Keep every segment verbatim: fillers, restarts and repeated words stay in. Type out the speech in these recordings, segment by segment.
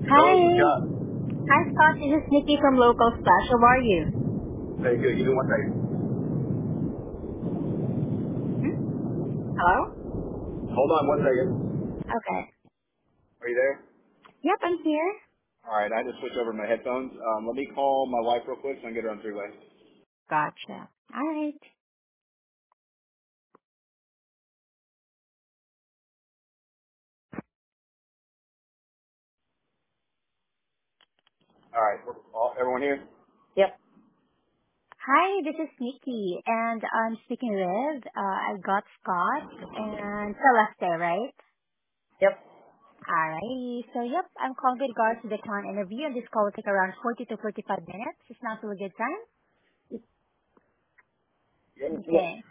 Hello, this is Hi. Scott. Hi, Scott. This is Nikki from Local Splash. How are you? Hey, good. Give me one second. Hmm? Hello? Hold on one second. Okay. Are you there? Yep, I'm here. All right, I just switched over to my headphones. Um, let me call my wife real quick so I can get her on three-way. Gotcha. All right. All right, we're all, everyone here? Yep. Hi, this is Nikki, and I'm speaking with, uh, I got Scott and Celeste, right? Yep. Alrighty. So, yep, I'm calling with regards to the client interview, and this call will take around forty to forty-five minutes. Is now still a good time? Yep. Yep. Okay.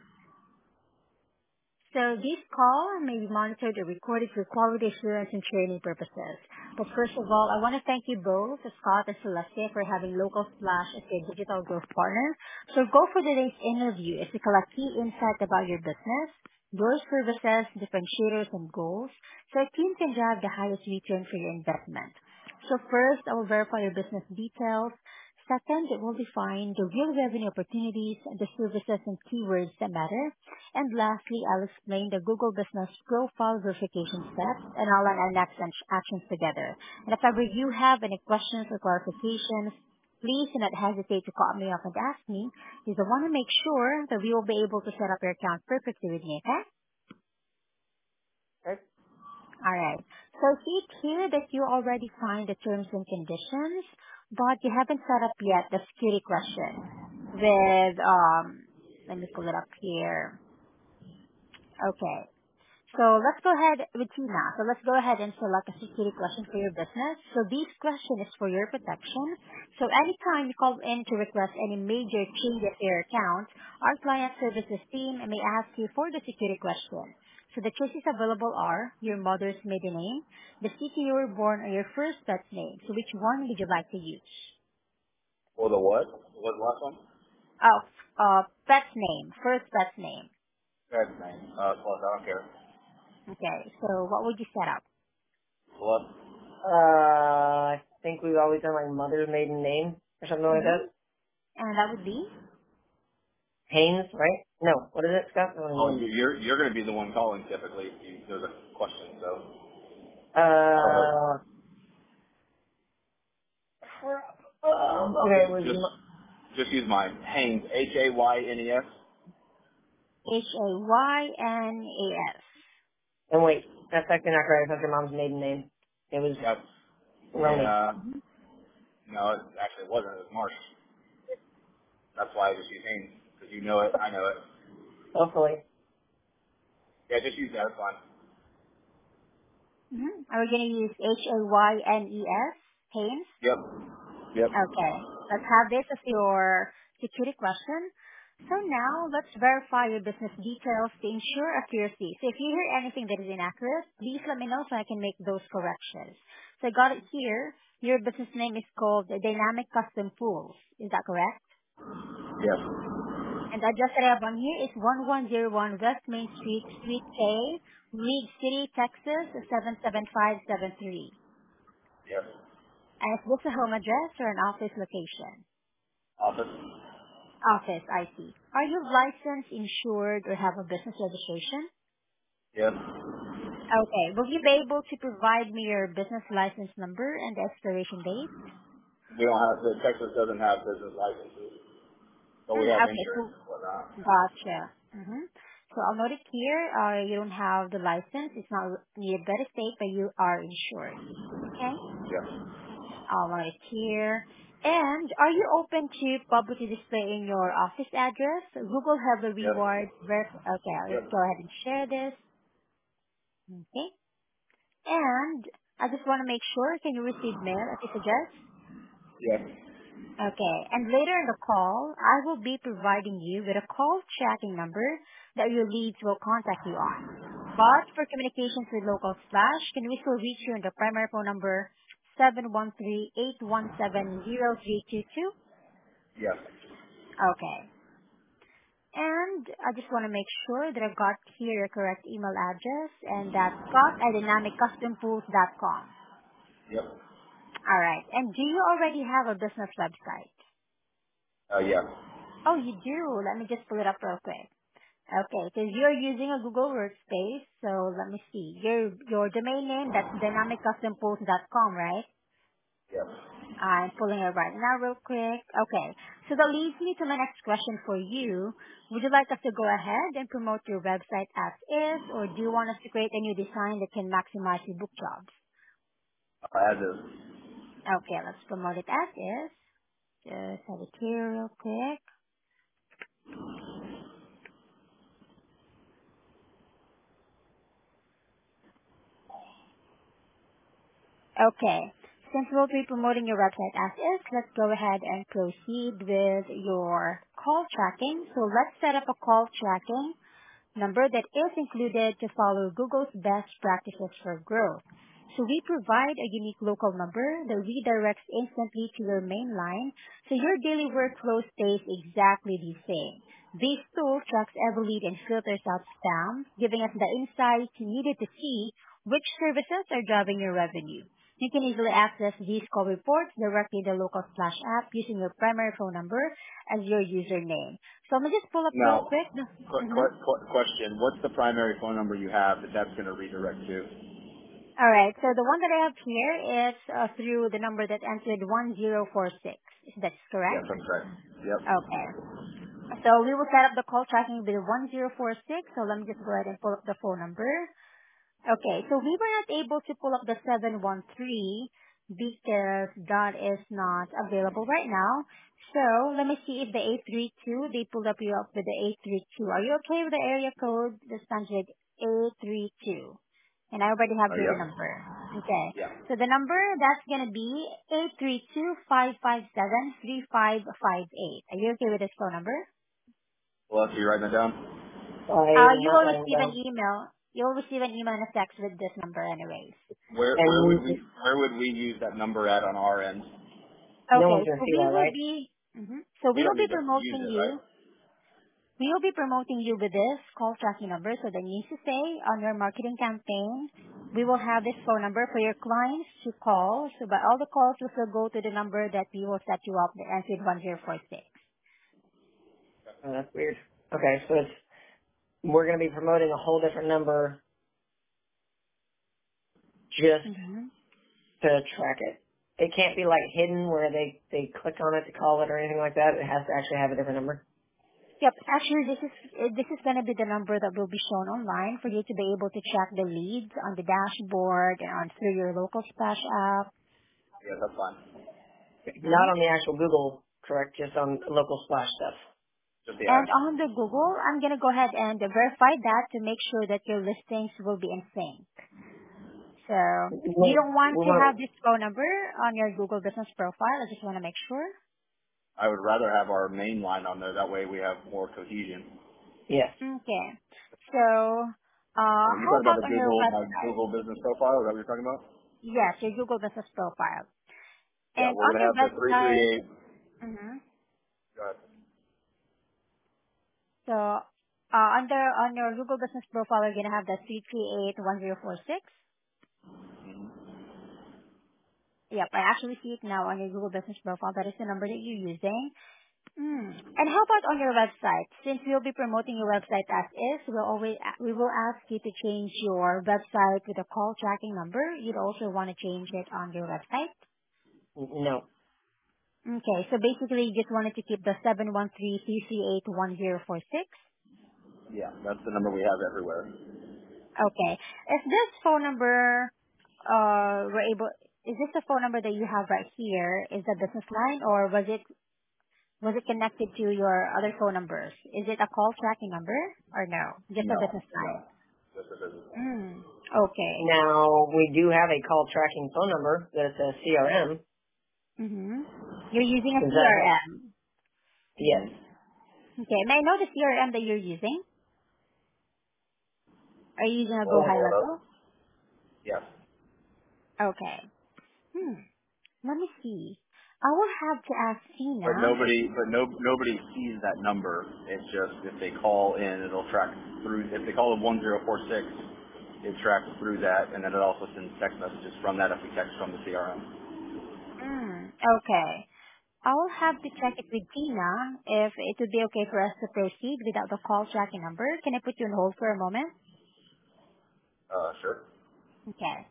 So this call may be monitored or recorded for quality assurance and training purposes. But first of all, I want to thank you both, Scott and Celeste, for having Local Splash as your digital growth partner. So go for today's interview is to collect key insight about your business, your services, differentiators, and goals, so a team can drive the highest return for your investment. So first, I will verify your business details. Second, it will define the real revenue opportunities, the services and keywords that matter. And lastly, I'll explain the Google Business Profile verification steps and outline our next act- actions together. And if ever you have any questions or clarifications, please do not hesitate to call me up and ask me, because I want to make sure that we will be able to set up your account perfectly with me, okay? Okay. All right. So see here that you already signed the terms and conditions, but you haven't set up yet the security question with, um, let me pull it up here. Okay. So let's go ahead with you now. So let's go ahead and select a security question for your business. So this question is for your protection. So anytime you call in to request any major changes to your account, our client services team may ask you for the security question. So the choices available are your mother's maiden name, the city you were born, or your first pet's name. So which one would you like to use? Or the what? What was the last one? Oh, uh, pet's name, first pet's name. That's name. Uh, plus, I don't care. Okay, so what would you set up? Plus. Uh, I think we've always done like mother's maiden name or something like Mm-hmm. that. And that would be? Haynes, right? No. What is it, Scott? I don't Oh, you- you're you're going to be the one calling typically if you, there's a question. So. Uh, um, okay, it was just just use mine. Haynes, H A Y N E S. H-A-Y-N-A-S. And wait, that's actually not correct. That's your mom's maiden name. It was That's Roni. Yeah. Mm-hmm. No, it actually wasn't. It was Marsh. That's why I just use Haynes because you know it. I know it. Okay. Hopefully. Yeah, just use that. It's fine. Mm-hmm. Are we going to use H-A-Y-N-E-S? Haynes? Yep. Yep. Okay. Let's have this as your security question. So now let's verify your business details to ensure accuracy. So if you hear anything that is inaccurate, please let me know so I can make those corrections. So I got it here. Your business name is called Dynamic Custom Pools. Is that correct? Yes. And the address that I have on here is one one zero one West Main Street, Suite K, Reed City, Texas, seven seven five seven three. Yes. And is this a home address or an office location? Office. Office, I see. Are you licensed, insured, or have a business registration? Yes. Okay. Will you be able to provide me your business license number and the expiration date? We don't have the Texas doesn't have business licenses, but we Hmm, have okay, insurance so and whatnot. gotcha. Mm-hmm. So I'll note it here. Uh, you don't have the license. It's not needed by the state, but you are insured. Okay. Yes. I'll note it here. And are you open to publicly displaying your office address? Google have the Yes. reward. Ver- okay, let's Yep. go ahead and share this. Okay. And I just want to make sure, can you receive mail at this address? Yes. Okay. And later in the call, I will be providing you with a call tracking number that your leads will contact you on. But for communications with local slash, can we still reach you on the primary phone number seven one three, eight one seven, zero three two two? Yes. Okay. And I just want to make sure that I've got here your correct email address, and that's scott at dynamic custom pools dot com. Yep. All right. And do you already have a business website? Uh, yeah. Oh, you do. Let me just pull it up real quick. Okay, because you're using a Google Workspace, so let me see. Your your domain name, that's dynamic custom post dot com, right? Yes. I'm pulling it right now real quick. Okay, so that leads me to my next question for you. Would you like us to go ahead and promote your website as is, or do you want us to create a new design that can maximize your book jobs? Uh, as is. Okay, let's promote it as is. Just have it here real quick. Okay. Since we'll be promoting your website as is, let's go ahead and proceed with your call tracking. So let's set up a call tracking number that is included to follow Google's best practices for growth. So we provide a unique local number that redirects instantly to your main line, so your daily workflow stays exactly the same. This tool tracks every lead and filters out spam, giving us the insights needed to see which services are driving your revenue. You can easily access these call reports directly in the local Splash app using your primary phone number as your username. So let me just pull up real Now, quick. qu- Mhm. qu- qu- question: what's the primary phone number you have that that's going to redirect to? All right. So the one that I have here is uh, through the number that ends with one zero four six. That's Yes, correct? I'm correct. Yep. Okay. So we will set up the call tracking with one zero four six. So let me just go ahead and pull up the phone number. Okay. So we were not able to pull up the seven one three because that is not available right now. So let me see if the eight three two, they pulled up you up with the eight three two. Are you okay with the area code that stands with eight three two? And I already have Oh, here the yep. number. Okay. Yeah. So the number, that's going to be eight three two, five five seven, three five five eight. Are you okay with this phone number? Well, are you writing that down? Uh, I'm you not will writing receive an down. email. You'll receive an email and a text with this number anyways. Where where would Mm. we where would we use that number at on our end? No Okay, one's going to so see we that, will right? be, mhm. so We we will don't be need to use promoting it, right? you. We will be promoting you with this call tracking number. So that needs to say on your marketing campaign, we will have this phone number for your clients to call. So by all the calls will still go to the number that we will set you up that ends with one zero four six. Oh, that's weird. Okay, so it's we're going to be promoting a whole different number just Mm-hmm. to track it. It can't be like hidden where they they click on it to call it or anything like that. It has to actually have a different number. Yep. Actually, this is uh, this is going to be the number that will be shown online for you to be able to track the leads on the dashboard and on through your local Splash app. Yeah, that's fine. Mhm. Not on the actual Google, correct? Just on local splash stuff. Just the And app. on the Google, I'm going to go ahead and verify that to make sure that your listings will be in sync. So We you want, don't want we to have want, this phone number on your Google business profile. I just want to make sure. I would rather have our main line on there. That way we have more cohesion. Yes. Okay. So uh, Uh, you how talking about about the on your Google my website? Google business profile? Is that what you're talking about? Yes, your Google business profile. Yeah, And we're on gonna your have the three three website, eight. mhm. Go ahead. So uh, under on your Google business profile, you're gonna have the three three eight one zero four six. Yep, I actually see it now on your Google business profile. That is the number that you're using. Mm. And how about on your website? Since we'll be promoting your website as is, we'll always we will ask you to change your website with a call tracking number. You'd also want to change it on your website. No. Okay, so basically you just wanted to keep the seven one three three three eight one zero four six. Yeah, that's the number we have everywhere. Okay. Is this phone number, uh, were able, is this the phone number that you have right here? Is the business line or was it, was it connected to your other phone numbers? Is it a call tracking number or no? Just a No, business line? no. Just a business line. Mm. Okay. Now we do have a call tracking phone number that's a C R M. Mm-hmm. You're using a Does that help? C R M. Yes. Okay. May I know the C R M that you're using? Are you using a Go Hold on, High hold up. Level? Yes. Okay. Hmm. Let me see. I will have to ask But Tina. nobody, but no, nobody sees that number. It's just if they call in, it'll track through. If they call it one zero four six, it tracks through that, and then it also sends text messages from that if we text from the C R M. Mm, okay. I'll have to check it with Tina if it would be okay for us to proceed without the call tracking number. Can I put you on hold for a moment? Uh, sure. Okay.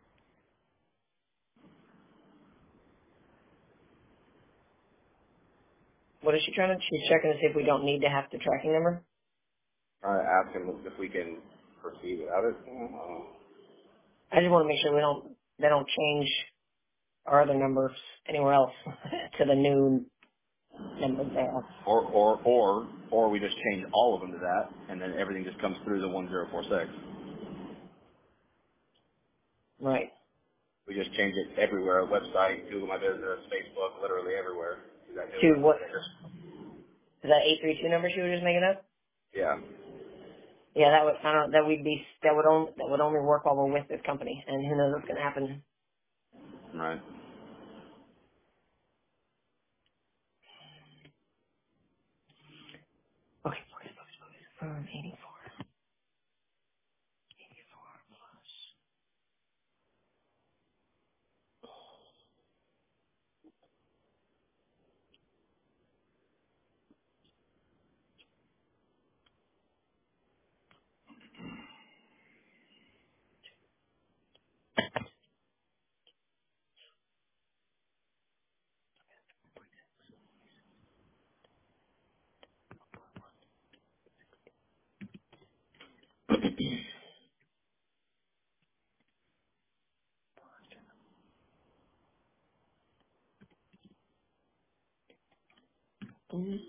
What is she trying to? She's checking to see if we don't need to have the tracking number. I ask him if we can proceed without it. Uh, I just want to make sure we don't they don't change our other numbers anywhere else to the new number there. Or, or, or, or we just change all of them to that, and then everything just comes through the one zero four six. Right. We just change it everywhere, website, Google My Business, Facebook, literally everywhere. Is that To what? Is that eight three two number she was just making up? Yeah. Yeah, that would I don't that would be that would only that would only work while we're with this company, and who knows what's gonna happen. Right. Okay, focus, focus, focus. Um, eighty-four. Mm.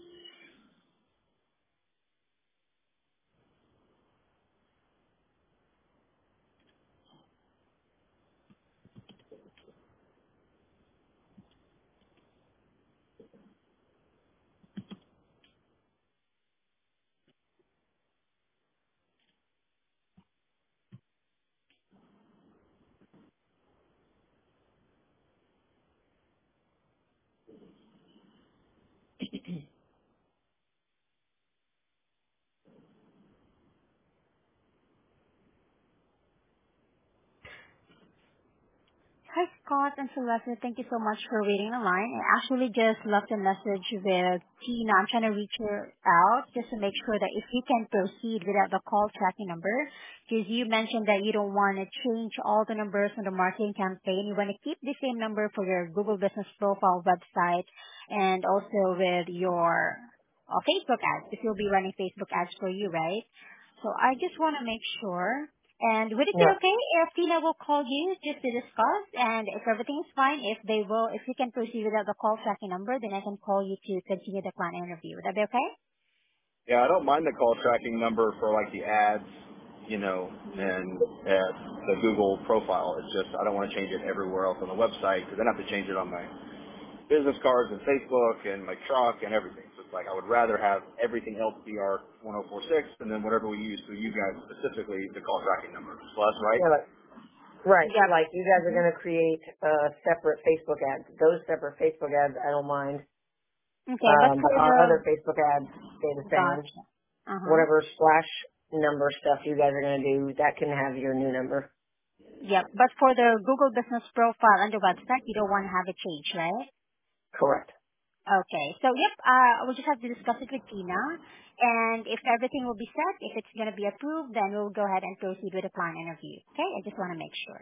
Hi, Scott and Celeste. Thank you so much for waiting in line. I actually just left a message with Tina. I'm trying to reach her out just to make sure that if we can proceed without the call tracking number, because you mentioned that you don't want to change all the numbers on the marketing campaign. You want to keep the same number for your Google Business Profile website and also with your uh, Facebook ads, if you'll be running Facebook ads for you, right? So I just want to make sure. And would it be Yeah. okay if Tina will call you just to discuss? And if everything is fine, if they will, if we can proceed without the call tracking number, then I can call you to continue the client interview. Would that be okay? Yeah, I don't mind the call tracking number for like the ads, you know, and uh, the Google profile. It's just I don't want to change it everywhere else on the website because then I have to change it on my business cards and Facebook and my truck and everything. So it's like I would rather have everything else be our one oh four six and then whatever we use through you guys specifically the call tracking number. Plus, right? Yeah, like, right. Yep. Like you guys are hmm going to create uh, separate Facebook ads. Those separate Facebook ads, I don't mind. Okay, but Um, for but our the, other Facebook ads stay the same. gotcha. Uh-huh. Whatever slash number stuff you guys are going to do, that can have your new number. Yep, but for the Google Business Profile on the website, you don't want to have it changed, right? Correct. Okay. So, yep, uh, we'll just have to discuss it with Tina. And if everything will be set, if it's going to be approved, then we'll go ahead and proceed with the client interview. Okay? I just want to make sure.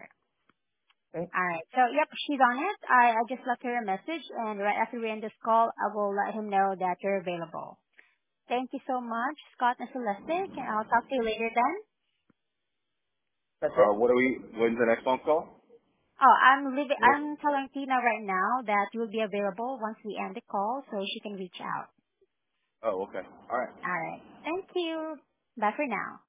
Okay. All right. So, yep, she's on it. I, I just left her a message, and right after we end this call, I will let him know that you're available. Thank you so much, Scott and Celeste, and I'll talk to you later then. That's it. Uh, what are we? When's the next phone call? Oh, I'm leaving, What? I'm telling Tina right now that you'll be available once we end the call so she can reach out. Oh, okay. All right. All right. Thank you. Bye for now.